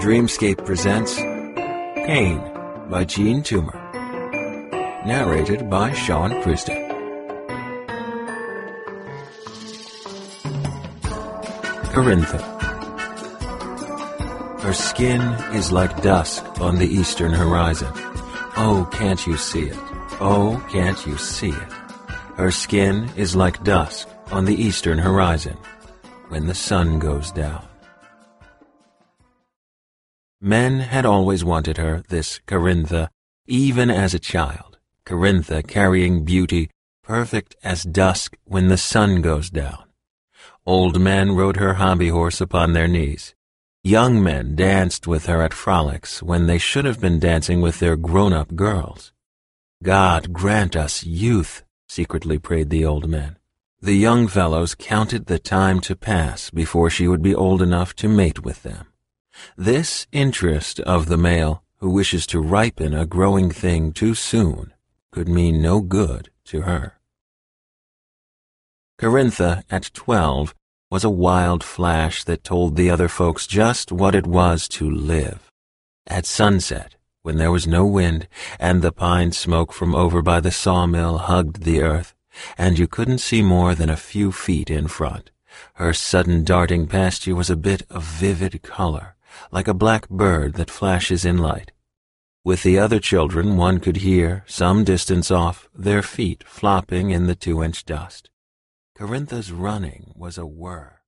Dreamscape presents Pain by Jean Toomer. Narrated by Sean Christie. Corintha. Her skin is like dusk on the eastern horizon. Oh, can't you see it? Oh, can't you see it? Her skin is like dusk on the eastern horizon when the sun goes down. Men had always wanted her, this Corintha, even as a child. Corintha carrying beauty, perfect as dusk when the sun goes down. Old men rode her hobby horse upon their knees. Young men danced with her at frolics when they should have been dancing with their grown-up girls. God grant us youth, secretly prayed the old men. The young fellows counted the time to pass before she would be old enough to mate with them. This interest of the male who wishes to ripen a growing thing too soon could mean no good to her. Corintha, at 12, was a wild flash that told the other folks just what it was to live. At sunset, when there was no wind, and the pine smoke from over by the sawmill hugged the earth, and you couldn't see more than a few feet in front, her sudden darting past you was a bit of vivid color, like a black bird that flashes in light. With the other children one could hear, some distance off, their feet flopping in the 2-inch dust. Corintha's running was a whir.